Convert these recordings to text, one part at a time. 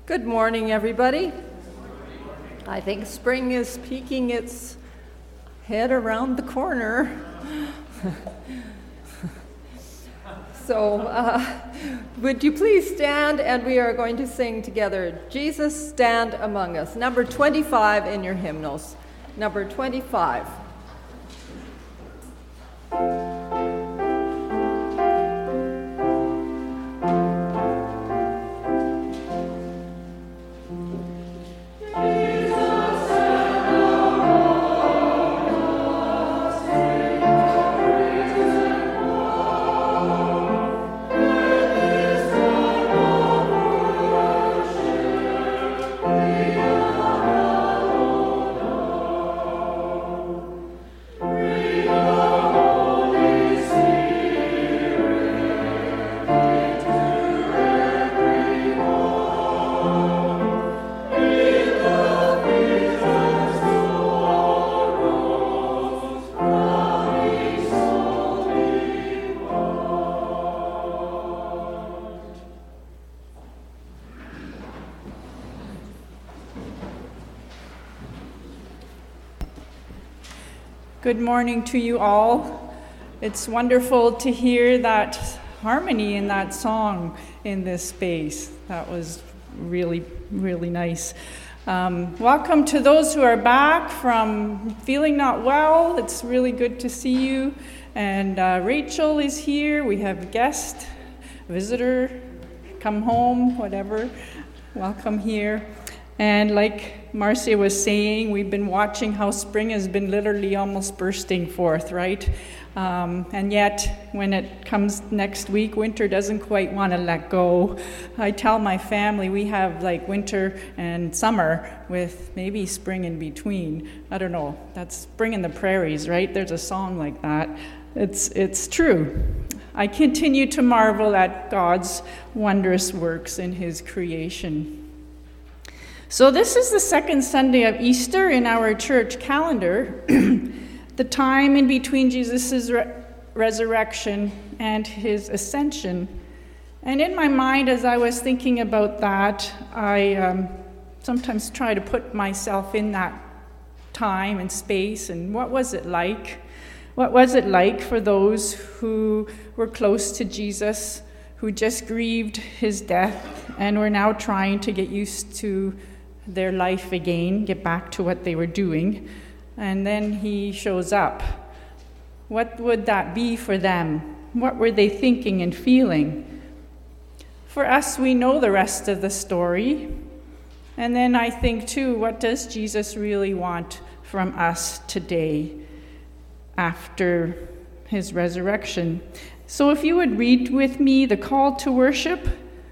Good morning, everybody. I think spring is peeking its head around the corner. So, would you please stand, and we are going to sing together, Jesus Stand Among Us, number 25 in your hymnals. Number 25. Good morning to you all. It's wonderful to hear that harmony in that song in this space. That was really, really nice. Welcome to those who are back from feeling not well. It's really good to see you. And Rachel is here. We have a guest, visitor, come home, whatever. Welcome here. And like Marcia was saying, we've been watching how spring has been literally almost bursting forth, right? And yet, when it comes next week, winter doesn't quite want to let go. I tell my family we have like winter and summer with maybe spring in between. I don't know, that's spring in the prairies, right? There's a song like that. It's true. I continue to marvel at God's wondrous works in his creation. So this is the second Sunday of Easter in our church calendar, the time in between Jesus' resurrection and his ascension. And in my mind, as I was thinking about that, I sometimes try to put myself in that time and space, and what was it like? What was it like for those who were close to Jesus, who just grieved his death, and were now trying to get used to their life again, get back to what they were doing, and then he shows up. What would that be for them? What were they thinking and feeling? For us, we know the rest of the story. And then I think too, what does Jesus really want from us today after his resurrection? So if you would read with me the call to worship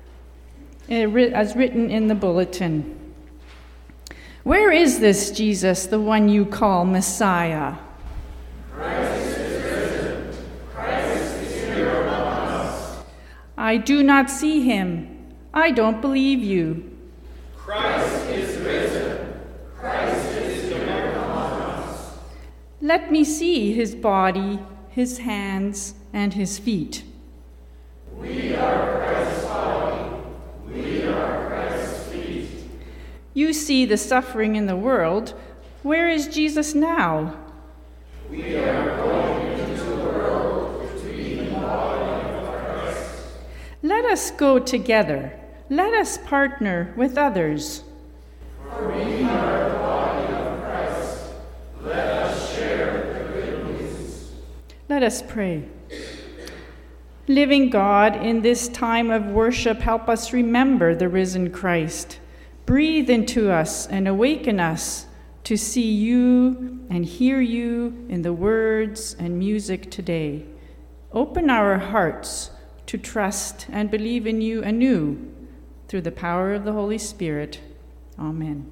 as written in the bulletin. Where is this Jesus, the one you call Messiah? Christ is risen. Christ is here among us. I do not see him. I don't believe you. Christ is risen. Christ is here among us. Let me see his body, his hands, and his feet. We are Christ's body. We are Christ's feet. You see the suffering in the world. Where is Jesus now? We are going into the world to be the body of Christ. Let us go together. Let us partner with others. For we are the body of Christ. Let us share the good news. Let us pray. Living God, in this time of worship, help us remember the risen Christ. Breathe into us and awaken us to see you and hear you in the words and music today. Open our hearts to trust and believe in you anew through the power of the Holy Spirit. Amen.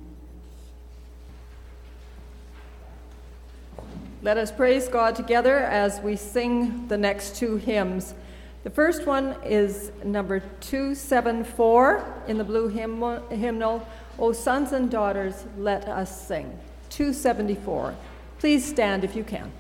Let us praise God together as we sing the next two hymns. The first one is number 274 in the blue hymnal, O Sons and Daughters, Let Us Sing. 274. Please stand if you can.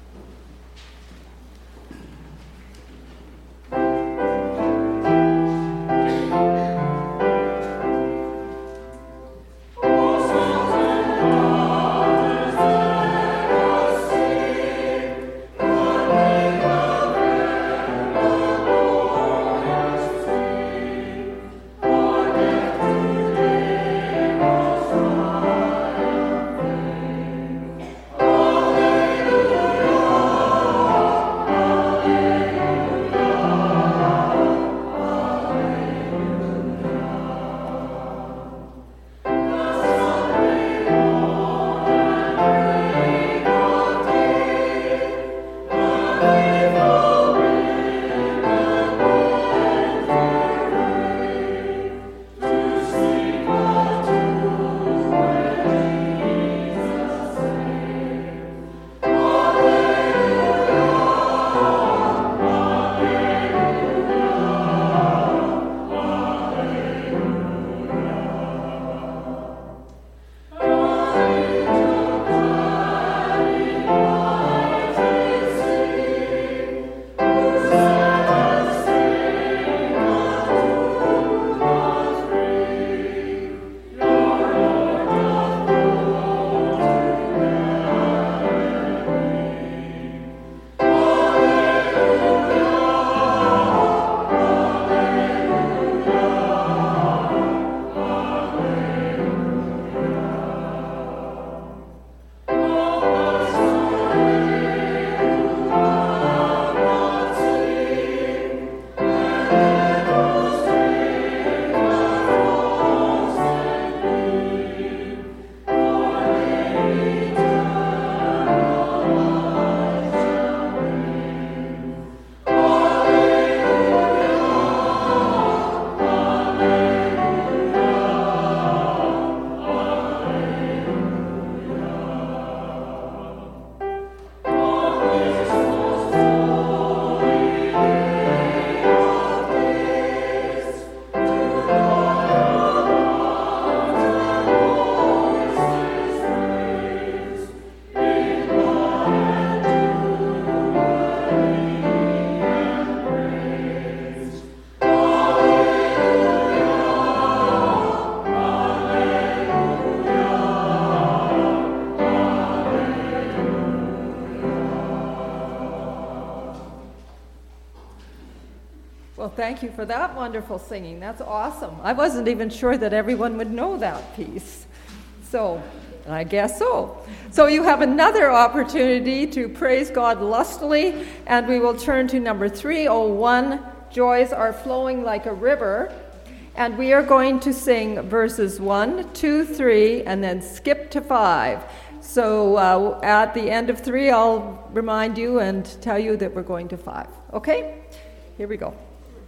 thank you for that wonderful singing. That's awesome. I wasn't even sure that everyone would know that piece. So, I guess so. So you have another opportunity to praise God lustily, and we will turn to number 301, Joys Are Flowing Like a River. And we are going to sing verses 1, 2, 3, and then skip to 5. So at the end of 3, I'll remind you and tell you that we're going to 5. Okay? Here we go.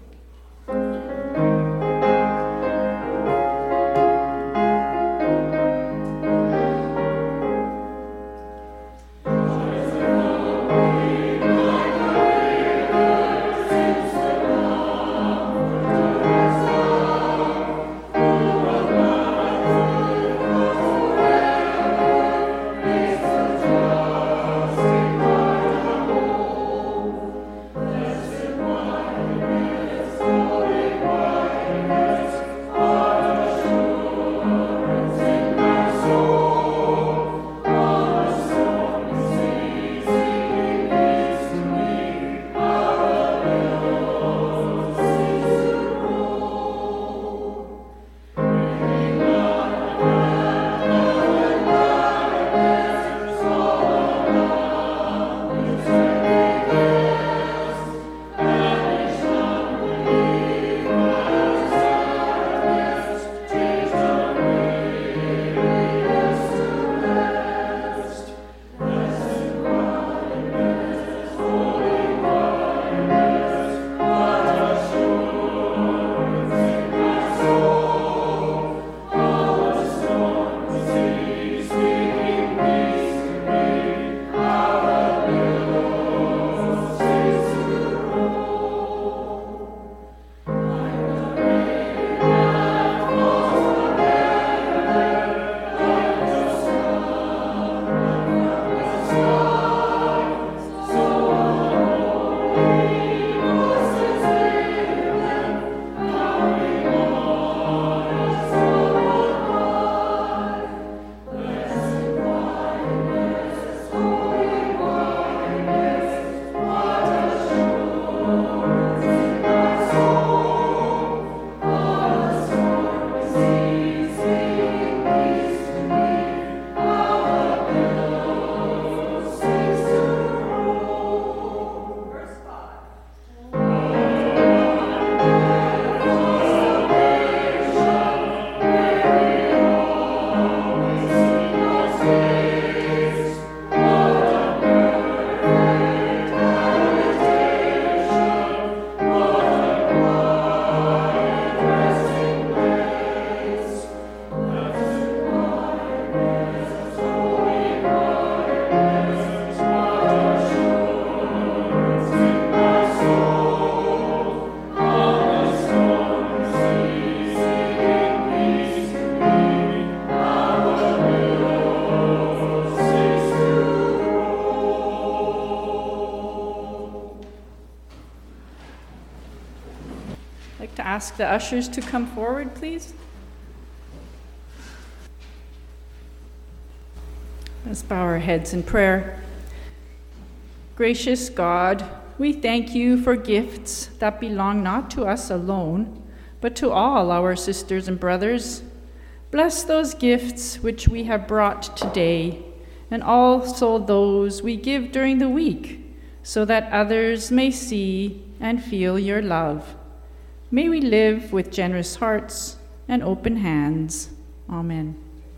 Ask the ushers to come forward, please. Let's bow our heads in prayer. Gracious God, we thank you for gifts that belong not to us alone, but to all our sisters and brothers. Bless those gifts which we have brought today, and also those we give during the week, so that others may see and feel your love. May we live with generous hearts and open hands. Amen.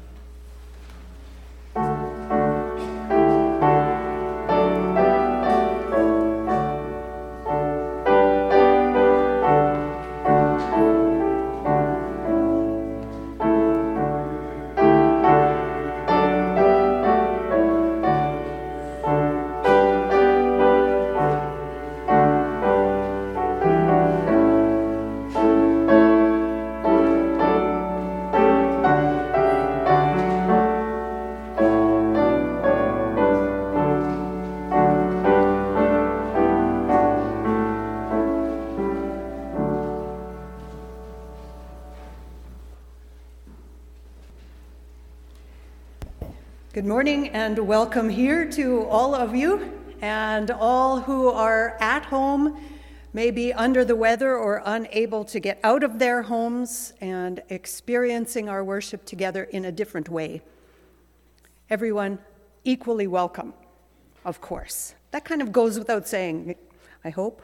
Good morning and welcome here to all of you and all who are at home may be under the weather or unable to get out of their homes and experiencing our worship together in a different way. Everyone equally welcome, of course. That kind of goes without saying, I hope.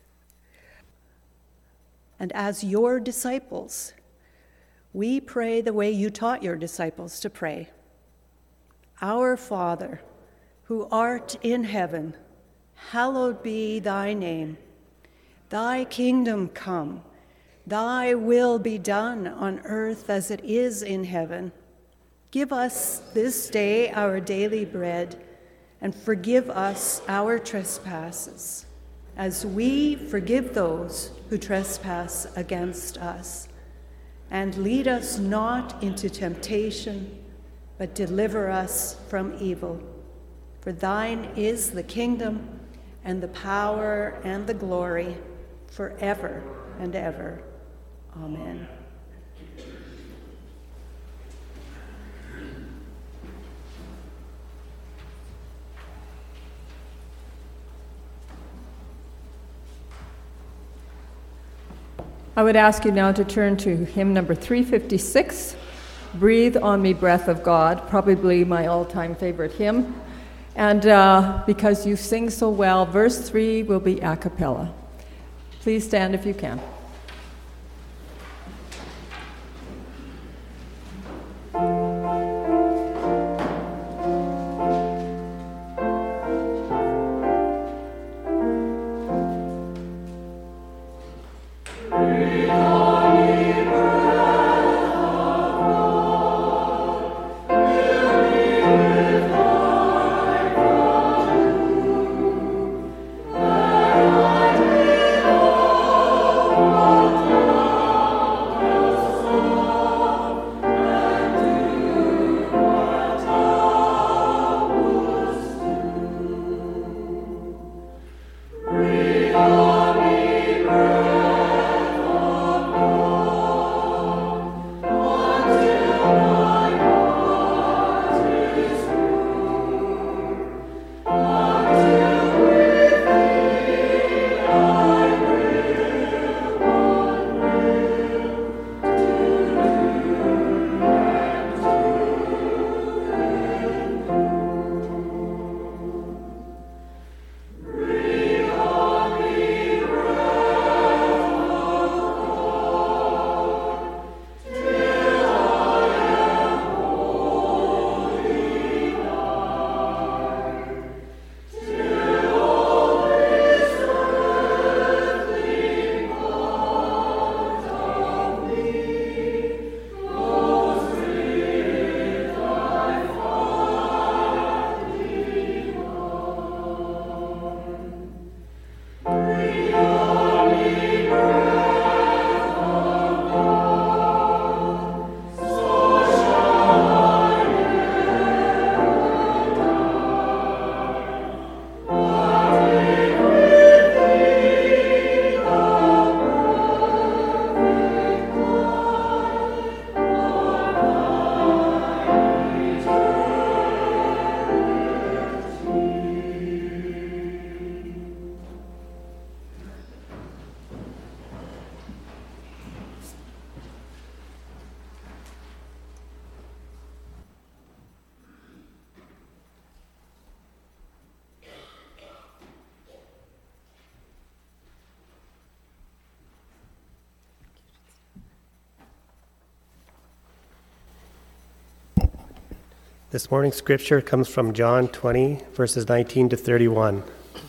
And as your disciples, we pray the way you taught your disciples to pray. Our Father, who art in heaven, hallowed be thy name. Thy kingdom come, thy will be done on earth as it is in heaven. Give us this day our daily bread, and forgive us our trespasses, as we forgive those who trespass against us. And lead us not into temptation, but deliver us from evil. For thine is the kingdom, and the power, and the glory, forever and ever. Amen. I would ask you now to turn to hymn number 356, Breathe on Me, Breath of God, probably my all-time favorite hymn. And because you sing so well, verse 3 will be a cappella. Please stand if you can. This morning's scripture comes from John 20, verses 19 to 31.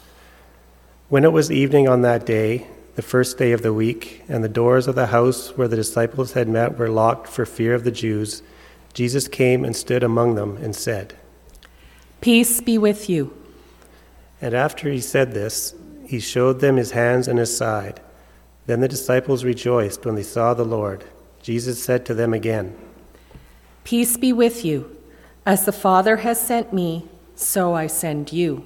When it was evening on that day, the first day of the week, and the doors of the house where the disciples had met were locked for fear of the Jews, Jesus came and stood among them and said, "Peace be with you." And after he said this, he showed them his hands and his side. Then the disciples rejoiced when they saw the Lord. Jesus said to them again, "Peace be with you. As the Father has sent me, so I send you."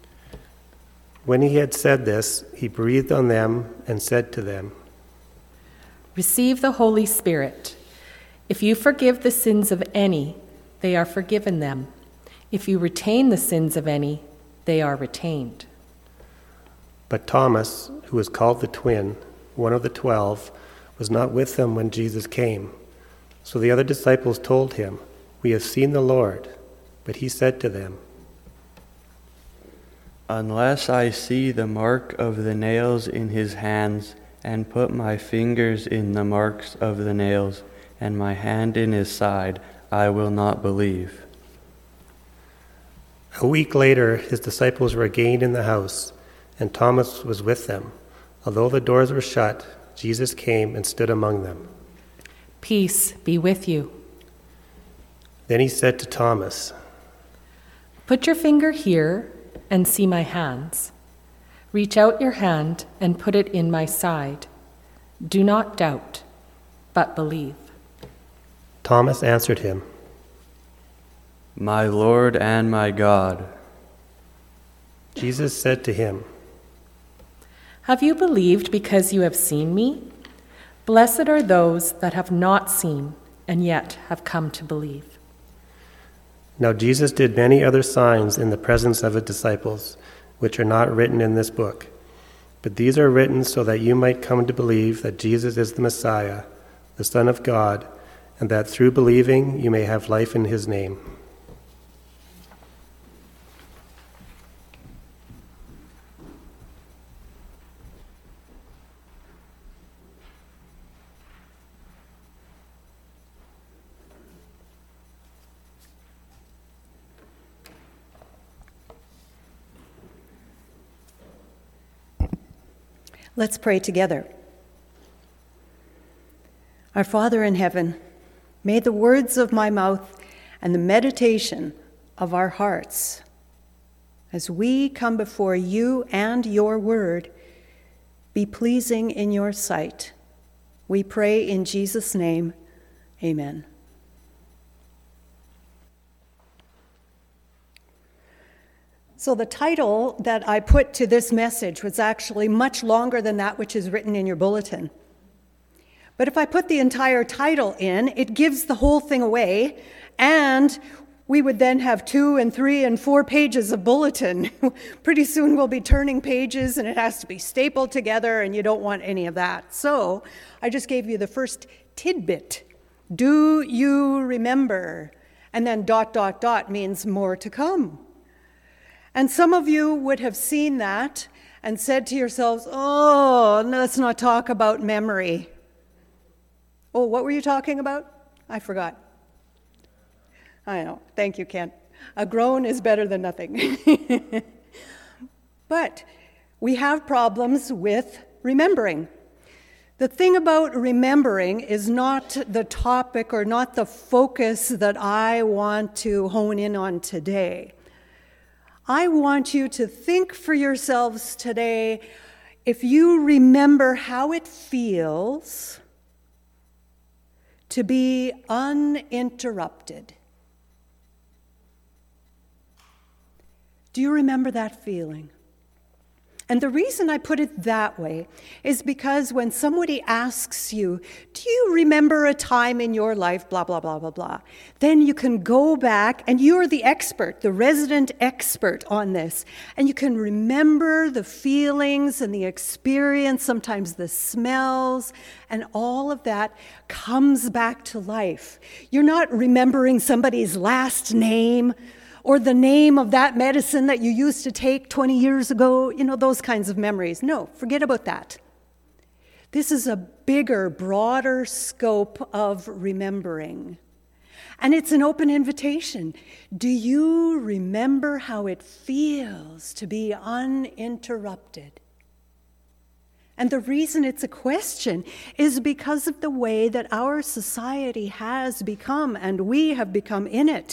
When he had said this, he breathed on them and said to them, "Receive the Holy Spirit. If you forgive the sins of any, they are forgiven them. If you retain the sins of any, they are retained." But Thomas, who was called the twin, one of the 12, was not with them when Jesus came. So the other disciples told him, "We have seen the Lord." But he said to them, "Unless I see the mark of the nails in his hands, and put my fingers in the marks of the nails, and my hand in his side, I will not believe." A week later, his disciples were again in the house, and Thomas was with them. Although the doors were shut, Jesus came and stood among them. "Peace be with you." Then he said to Thomas, "Put your finger here and see my hands. Reach out your hand and put it in my side. Do not doubt, but believe." Thomas answered him, "My Lord and my God." Jesus said to him, "Have you believed because you have seen me? Blessed are those that have not seen and yet have come to believe." Now Jesus did many other signs in the presence of his disciples, which are not written in this book. But these are written so that you might come to believe that Jesus is the Messiah, the Son of God, and that through believing you may have life in his name. Let's pray together. Our Father in heaven, may the words of my mouth and the meditation of our hearts, as we come before you and your word, be pleasing in your sight. We pray in Jesus' name, amen. So the title that I put to this message was actually much longer than that which is written in your bulletin. But if I put the entire title in, it gives the whole thing away, and we would then have 2 and 3 and 4 pages of bulletin. Pretty soon we'll be turning pages, and it has to be stapled together, and you don't want any of that. So I just gave you the first tidbit. Do you remember? And then ... means more to come. And some of you would have seen that and said to yourselves, "Oh, let's not talk about memory." Oh, what were you talking about? I forgot. I know. Thank you, Kent. A groan is better than nothing. But we have problems with remembering. The thing about remembering is not the topic or not the focus that I want to hone in on today. I want you to think for yourselves today, if you remember how it feels to be uninterrupted. Do you remember that feeling? And the reason I put it that way is because when somebody asks you, "Do you remember a time in your life, blah, blah, blah, blah, blah," then you can go back, and you're the expert, the resident expert on this, and you can remember the feelings and the experience, sometimes the smells, and all of that comes back to life. You're not remembering somebody's last name, or the name of that medicine that you used to take 20 years ago, those kinds of memories. No, forget about that. This is a bigger, broader scope of remembering. And it's an open invitation. Do you remember how it feels to be uninterrupted? And the reason it's a question is because of the way that our society has become, and we have become in it.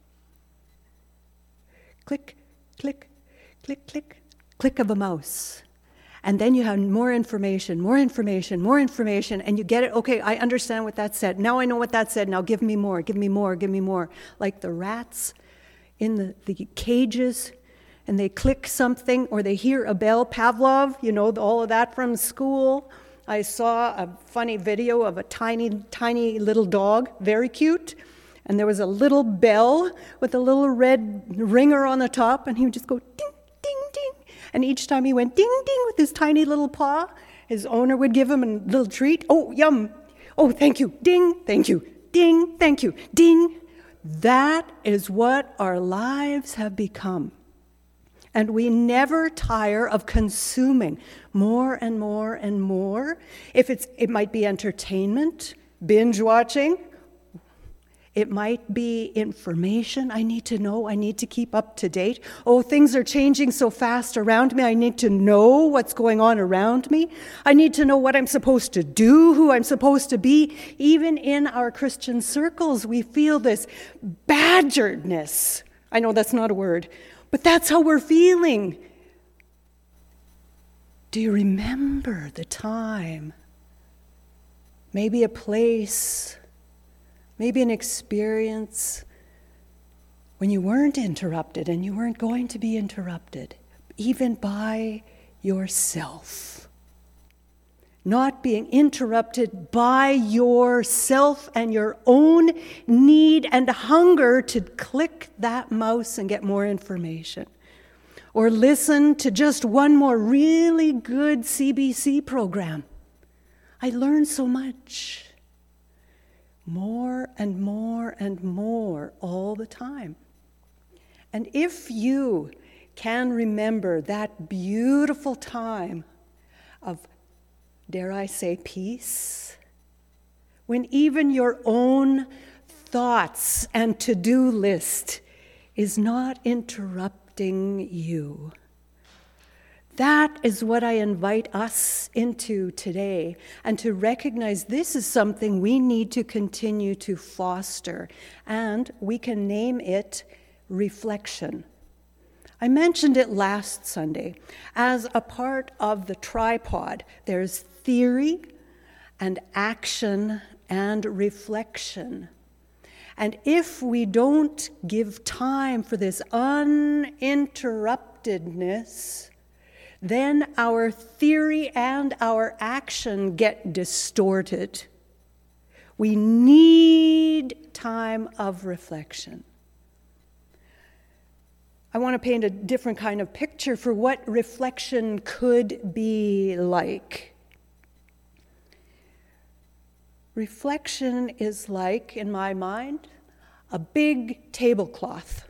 Click, click, click, click, click of a mouse. And then you have more information, and you get it. Okay, I understand what that said. Now I know what that said. Now give me more, give me more, give me more. Like the rats in the cages, and they click something, or they hear a bell. Pavlov, all of that from school. I saw a funny video of a tiny, tiny little dog, very cute. And there was a little bell with a little red ringer on the top, and he would just go ding, ding, ding. And each time he went ding, ding with his tiny little paw, his owner would give him a little treat. Oh, yum. Oh, thank you. Ding, thank you. Ding, thank you. Ding. That is what our lives have become. And we never tire of consuming more and more and more. It might be entertainment, binge watching. It might be information I need to know. I need to keep up to date. Oh, things are changing so fast around me. I need to know what's going on around me. I need to know what I'm supposed to do, who I'm supposed to be. Even in our Christian circles, we feel this badgeredness. I know that's not a word, but that's how we're feeling. Do you remember the time? Maybe a place, maybe an experience when you weren't interrupted and you weren't going to be interrupted, even by yourself. Not being interrupted by yourself and your own need and hunger to click that mouse and get more information. Or listen to just one more really good CBC program. I learned so much. More and more and more all the time. And if you can remember that beautiful time of, dare I say, peace, when even your own thoughts and to-do list is not interrupting you. That is what I invite us into today, and to recognize this is something we need to continue to foster, and we can name it reflection. I mentioned it last Sunday. As a part of the tripod, there's theory and action and reflection. And if we don't give time for this uninterruptedness, then our theory and our action get distorted. We need time of reflection. I want to paint a different kind of picture for what reflection could be like. Reflection is like, in my mind, a big tablecloth.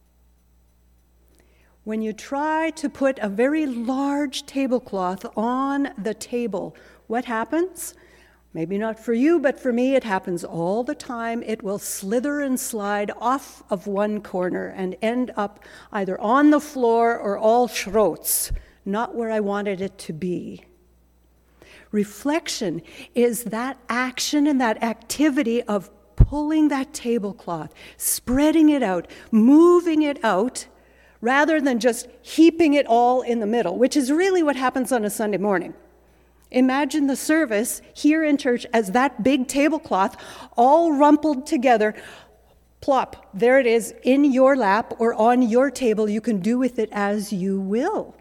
When you try to put a very large tablecloth on the table, what happens? Maybe not for you, but for me, it happens all the time. It will slither and slide off of one corner and end up either on the floor or all schrots, not where I wanted it to be. Reflection is that action and that activity of pulling that tablecloth, spreading it out, moving it out, rather than just heaping it all in the middle, which is really what happens on a Sunday morning. Imagine the service here in church as that big tablecloth all rumpled together. Plop, there it is in your lap or on your table. You can do with it as you will.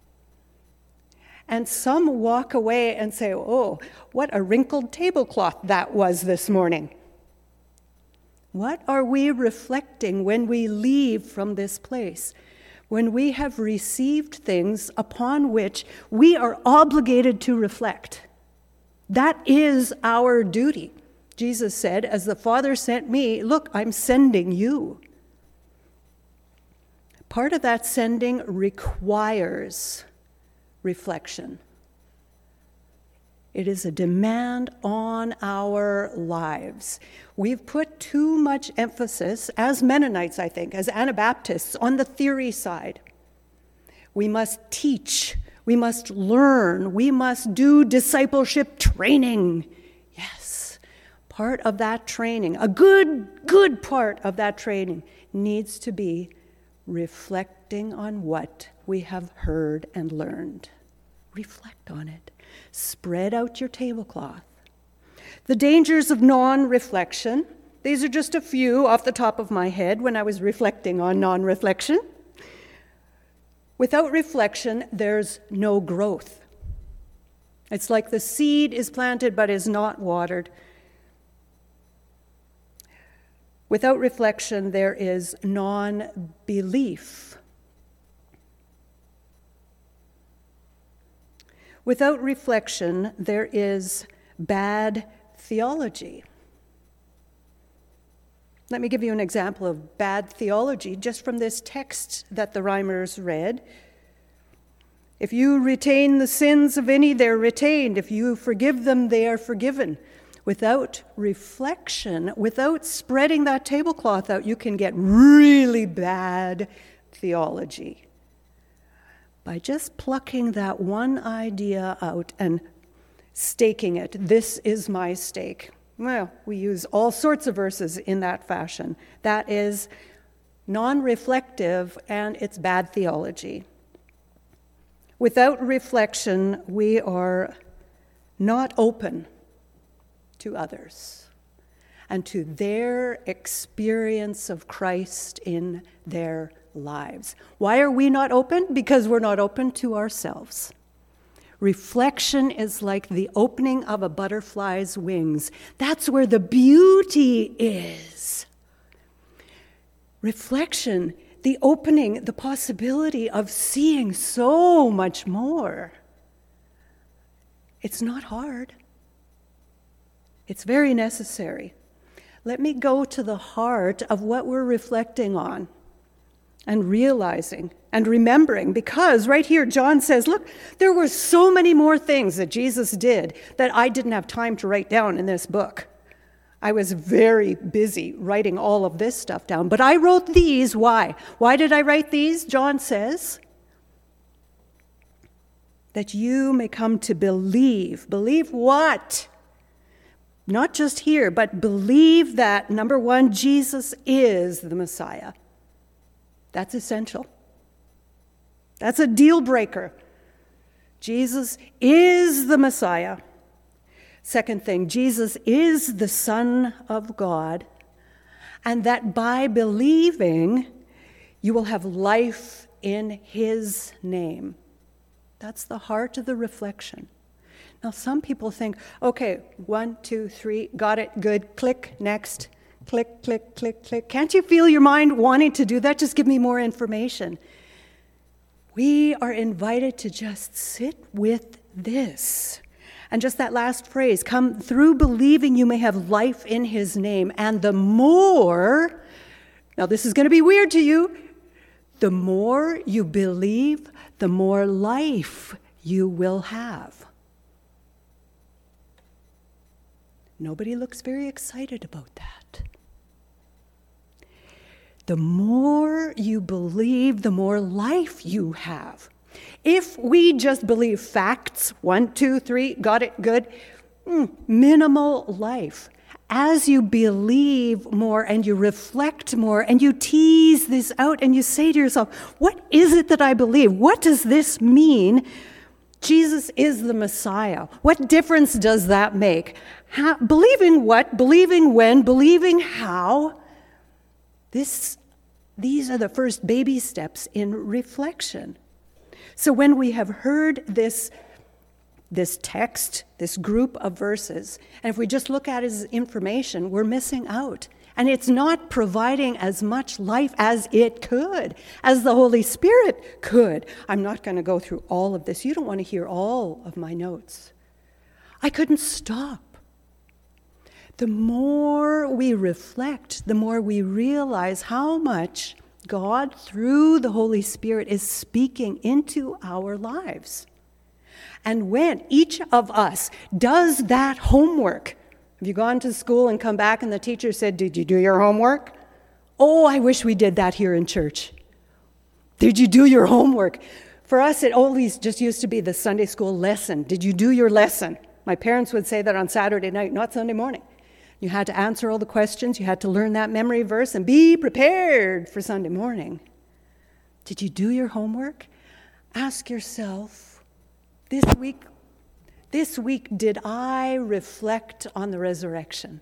And some walk away and say, oh, what a wrinkled tablecloth that was this morning. What are we reflecting when we leave from this place? When we have received things upon which we are obligated to reflect. That is our duty. Jesus said, as the Father sent me, look, I'm sending you. Part of that sending requires reflection. It is a demand on our lives. We've put too much emphasis, as Mennonites, I think, as Anabaptists, on the theory side. We must teach, we must learn, we must do discipleship training. Yes, part of that training, a good part of that training needs to be reflecting on what we have heard and learned. Reflect on it. Spread out your tablecloth. The dangers of non-reflection. These are just a few off the top of my head when I was reflecting on non-reflection. Without reflection, there's no growth. It's like the seed is planted but is not watered. Without reflection, there is non-belief. Without reflection, there is bad theology. Let me give you an example of bad theology just from this text that the rhymers read. If you retain the sins of any, they're retained. If you forgive them, they are forgiven. Without reflection, without spreading that tablecloth out, you can get really bad theology. By just plucking that one idea out and staking it, this is my stake. Well, we use all sorts of verses in that fashion. That is non-reflective, and it's bad theology. Without reflection, we are not open to others and to their experience of Christ in their lives. Why are we not open? Because we're not open to ourselves. Reflection is like the opening of a butterfly's wings. That's where the beauty is. Reflection, the opening, the possibility of seeing so much more. It's not hard. It's very necessary. Let me go to the heart of what we're reflecting on and realizing and remembering, because right here John says, look, there were so many more things that Jesus did that I didn't have time to write down in this book. I was very busy writing all of this stuff down, but I wrote these. Why? Why did I write these? John says, that you may come to believe. Believe what? Not just here, but believe that, number one, Jesus is the Messiah. That's essential. That's a deal breaker. Jesus is the Messiah. Second thing, Jesus is the Son of God, and that by believing, you will have life in his name. That's the heart of the reflection. Now, some people think, okay, 1, 2, 3, got it, good, click, next, click, click, click, click. Can't you feel your mind wanting to do that? Just give me more information. We are invited to just sit with this. And just that last phrase, come through believing you may have life in his name. And the more, now this is going to be weird to you, the more you believe, the more life you will have. Nobody looks very excited about that. The more you believe, the more life you have. If we just believe facts, 1, 2, 3, got it, good, minimal life. As you believe more and you reflect more and you tease this out and you say to yourself, what is it that I believe? What does this mean? Jesus is the Messiah. What difference does that make? Believing what? Believing when? Believing how? These are the first baby steps in reflection. So when we have heard this text, this group of verses, and if we just look at it as information, we're missing out. And it's not providing as much life as it could, as the Holy Spirit could. I'm not going to go through all of this. You don't want to hear all of my notes. I couldn't stop. The more we reflect, the more we realize how much God, through the Holy Spirit, is speaking into our lives. And when each of us does that homework, have you gone to school and come back and the teacher said, did you do your homework? Oh, I wish we did that here in church. Did you do your homework? For us, it always just used to be the Sunday school lesson. Did you do your lesson? My parents would say that on Saturday night, not Sunday morning. You had to answer all the questions. You had to learn that memory verse and be prepared for Sunday morning. Did you do your homework? Ask yourself, this week, did I reflect on the resurrection?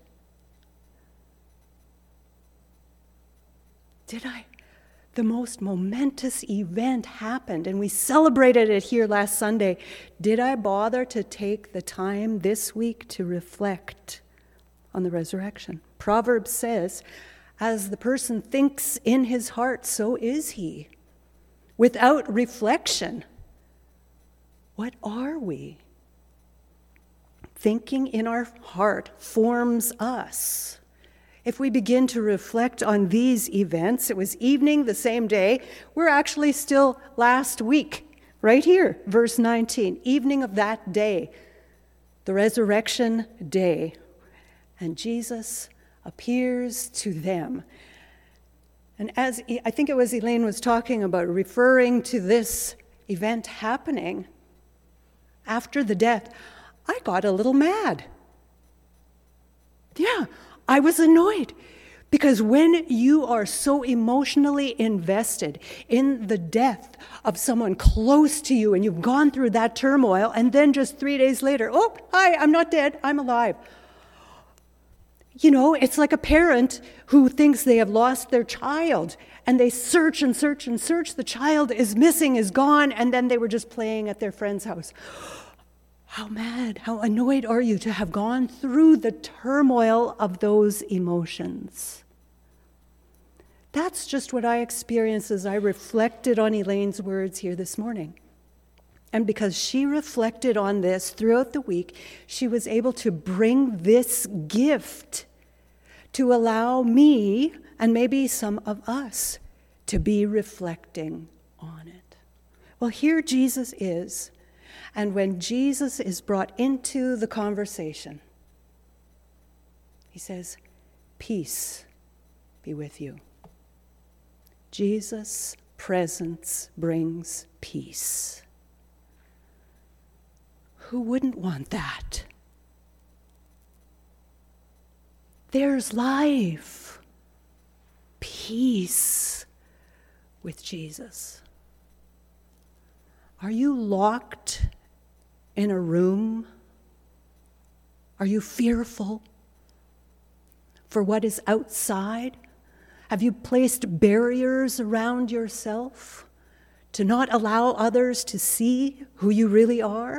Did I? The most momentous event happened, and we celebrated it here last Sunday. Did I bother to take the time this week to reflect on the resurrection? Proverbs says, as the person thinks in his heart, so is he. Without reflection, What are we? Thinking in our heart forms us. If we begin to reflect on these events, it was evening the same day. We're actually still last week, right here, verse 19, evening of that day, the resurrection day. And Jesus appears to them. And as I think it was Elaine was talking about, referring to this event happening after the death, I got a little mad. Yeah, I was annoyed. Because when you are so emotionally invested in the death of someone close to you and you've gone through that turmoil, and then just 3 days later, oh, hi, I'm not dead, I'm alive. You know, it's like a parent who thinks they have lost their child, and they search and search and search. The child is missing, is gone, and then they were just playing at their friend's house. How mad, how annoyed are you to have gone through the turmoil of those emotions? That's just what I experienced as I reflected on Elaine's words here this morning. And because she reflected on this throughout the week, she was able to bring this gift to allow me, and maybe some of us, to be reflecting on it. Well, here Jesus is. And when Jesus is brought into the conversation, he says, "Peace be with you." Jesus' presence brings peace. Who wouldn't want that? There's life, peace with Jesus. Are you locked in a room? Are you fearful for what is outside? Have you placed barriers around yourself to not allow others to see who you really are?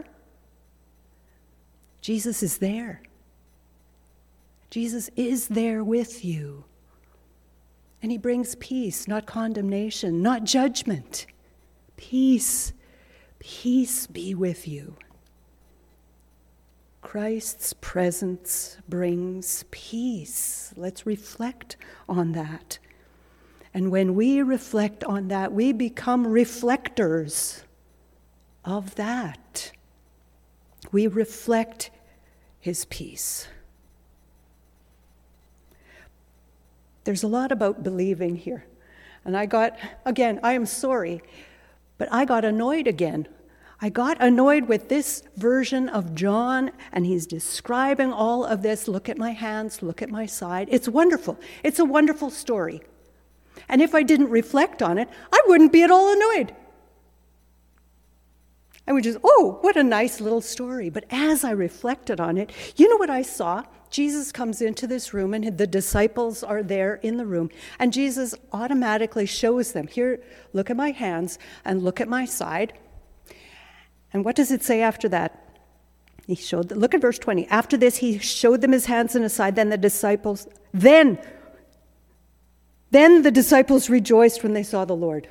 Jesus is there. Jesus is there with you. And he brings peace, not condemnation, not judgment. Peace. Peace be with you. Christ's presence brings peace. Let's reflect on that. And when we reflect on that, we become reflectors of that. We reflect his peace. There's a lot about believing here. And I am sorry, but I got annoyed again. I got annoyed with this version of John, and he's describing all of this. Look at my hands, look at my side. It's wonderful. It's a wonderful story. And if I didn't reflect on it, I wouldn't be at all annoyed. I would just, oh, what a nice little story. But as I reflected on it, you know what I saw? Jesus comes into this room, and the disciples are there in the room. And Jesus automatically shows them, here, look at my hands, and look at my side. And what does it say after that? Look at verse 20. After this, he showed them his hands and his side. Then the disciples rejoiced when they saw the Lord.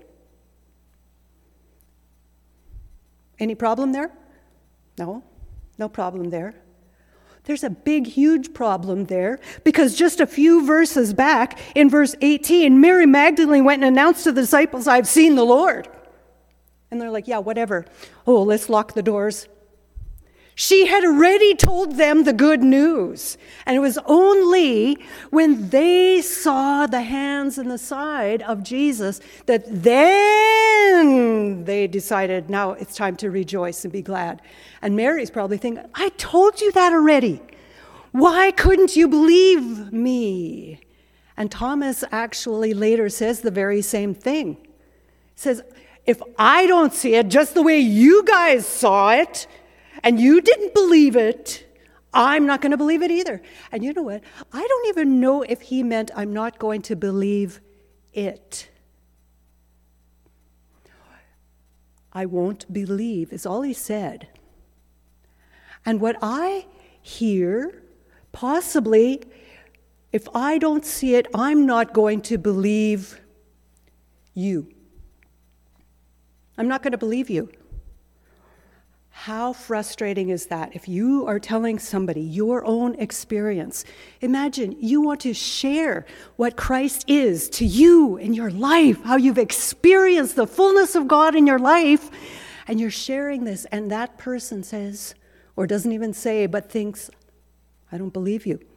Any problem there? No problem there. There's a big, huge problem there, because just a few verses back, in verse 18, Mary Magdalene went and announced to the disciples, "I've seen the Lord." And they're like, yeah, whatever. Oh, let's lock the doors. She had already told them the good news. And it was only when they saw the hands and the side of Jesus that then they decided, now it's time to rejoice and be glad. And Mary's probably thinking, I told you that already. Why couldn't you believe me? And Thomas actually later says the very same thing. He says, if I don't see it just the way you guys saw it, and you didn't believe it, I'm not going to believe it either. And you know what? I don't even know if he meant I'm not going to believe it. I won't believe is all he said. And what I hear, possibly, if I don't see it, I'm not going to believe you. I'm not going to believe you. How frustrating is that if you are telling somebody your own experience? Imagine you want to share what Christ is to you in your life, how you've experienced the fullness of God in your life, and you're sharing this, and that person says, or doesn't even say, but thinks, I don't believe you.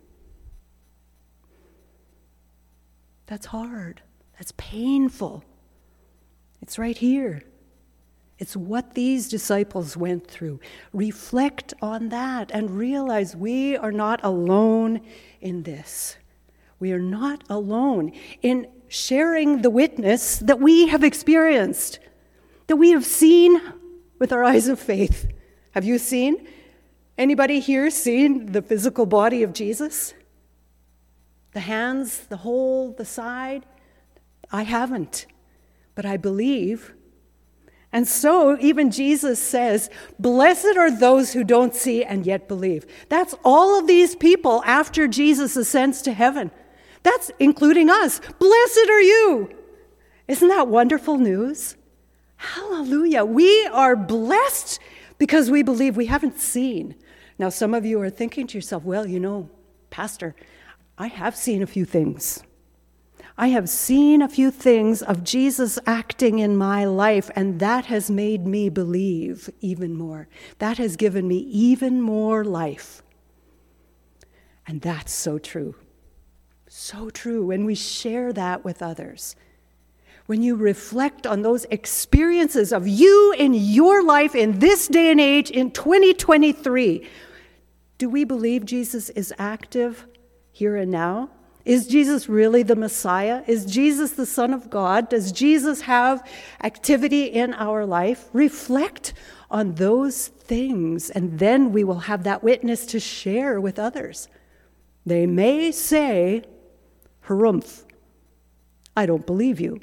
That's hard. That's painful. It's right here. It's what these disciples went through. Reflect on that and realize we are not alone in this. We are not alone in sharing the witness that we have experienced, that we have seen with our eyes of faith. Have you seen? Anybody here seen the physical body of Jesus? The hands, the whole, the side? I haven't, but I believe. And so even Jesus says, blessed are those who don't see and yet believe. That's all of these people after Jesus ascends to heaven. That's including us. Blessed are you. Isn't that wonderful news? Hallelujah. We are blessed because we believe. We haven't seen. Now, some of you are thinking to yourself, well, you know, Pastor, I have seen a few things. I have seen a few things of Jesus acting in my life, and that has made me believe even more. That has given me even more life. And that's so true. So true. When we share that with others, when you reflect on those experiences of you in your life in this day and age in 2023, do we believe Jesus is active here and now? Is Jesus really the Messiah? Is Jesus the Son of God? Does Jesus have activity in our life? Reflect on those things, and then we will have that witness to share with others. They may say, harumph, I don't believe you.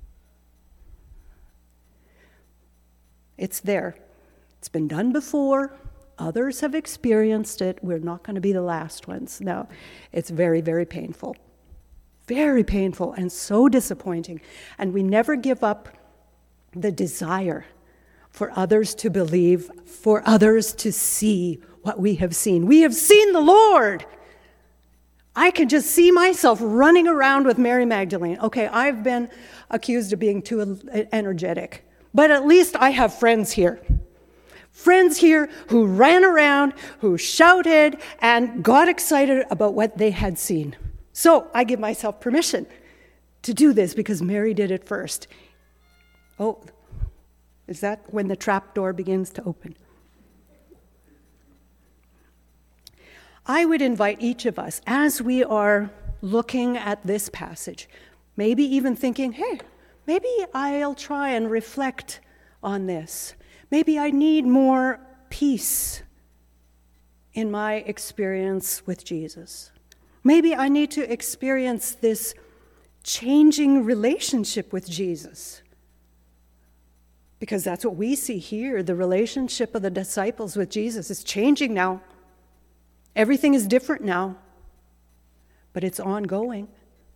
It's there. It's been done before. Others have experienced it. We're not going to be the last ones. No, it's very, very painful. Very painful and so disappointing. And we never give up the desire for others to believe, for others to see what we have seen. We have seen the Lord. I can just see myself running around with Mary Magdalene. Okay, I've been accused of being too energetic, but at least I have friends here. Friends here who ran around, who shouted, and got excited about what they had seen. So I give myself permission to do this because Mary did it first. Oh, is that when the trap door begins to open? I would invite each of us, as we are looking at this passage, maybe even thinking, hey, maybe I'll try and reflect on this. Maybe I need more peace in my experience with Jesus. Maybe I need to experience this changing relationship with Jesus. Because that's what we see here. The relationship of the disciples with Jesus is changing now. Everything is different now, but it's ongoing.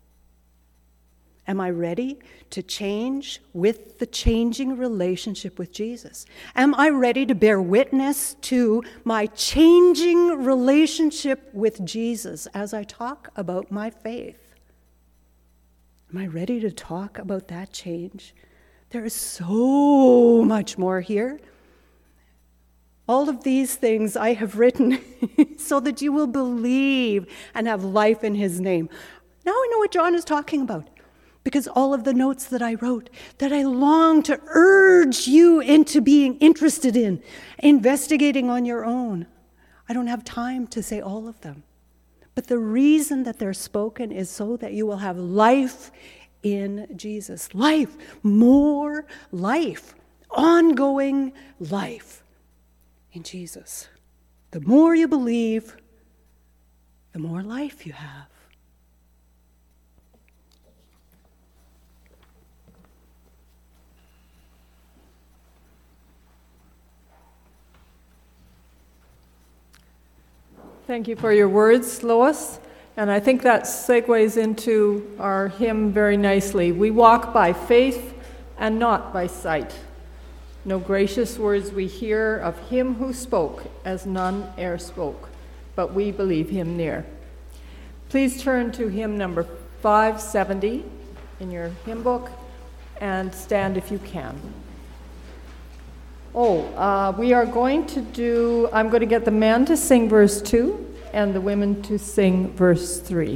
Am I ready to change with the changing relationship with Jesus? Am I ready to bear witness to my changing relationship with Jesus as I talk about my faith? Am I ready to talk about that change? There is so much more here. All of these things I have written so that you will believe and have life in his name. Now I know what John is talking about. Because all of the notes that I wrote, that I long to urge you into being interested in, investigating on your own. I don't have time to say all of them. But the reason that they're spoken is so that you will have life in Jesus. Life, more life, ongoing life in Jesus. The more you believe, the more life you have. Thank you for your words, Lois. And I think that segues into our hymn very nicely. We walk by faith and not by sight. No gracious words we hear of him who spoke, as none e'er spoke, but we believe him near. Please turn to hymn number 570 in your hymn book and stand if you can. We are going to I'm going to get the men to sing verse 2 and the women to sing verse 3.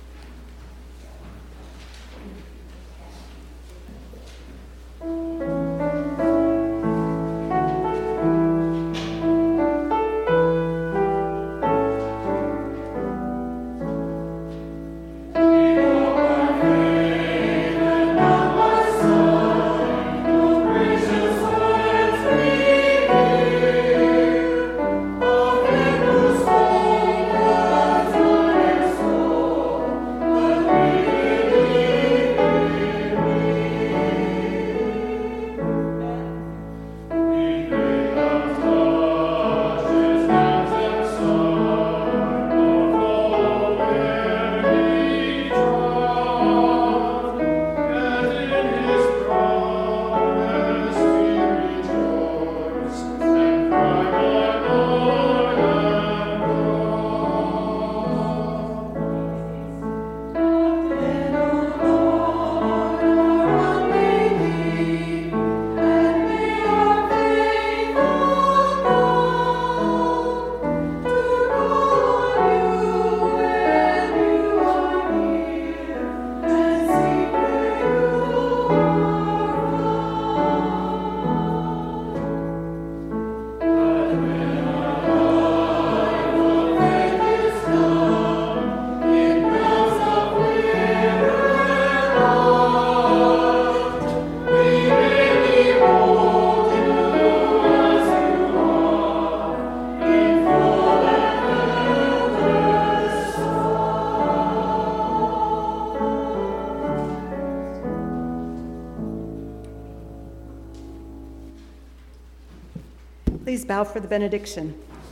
Please bow for the benediction.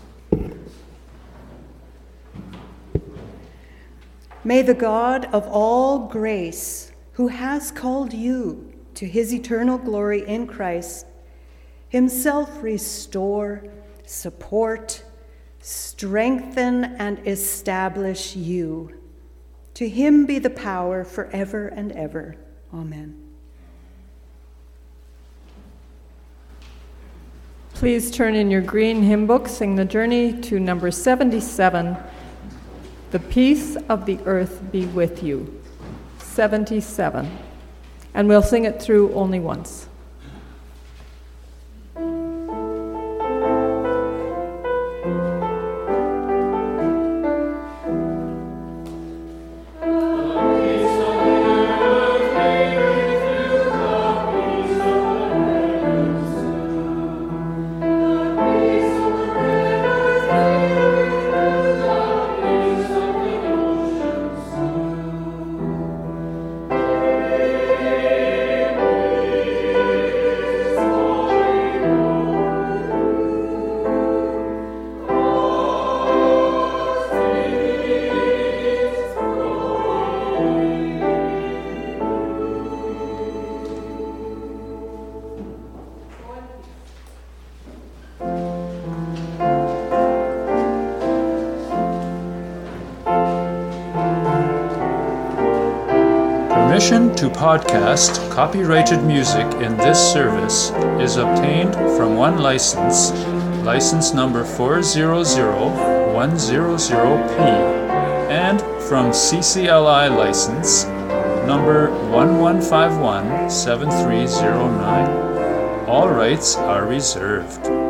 May the God of all grace, who has called you to his eternal glory in Christ, himself restore, support, strengthen, and establish you. To him be the power forever and ever. Amen. Please turn in your green hymn book, Sing the Journey, to number 77, The Peace of the Earth Be With You, 77. And we'll sing it through only once. Permission to podcast copyrighted music in this service is obtained from one license, license number 400-100P, and from CCLI license number 1151-7309. All rights are reserved.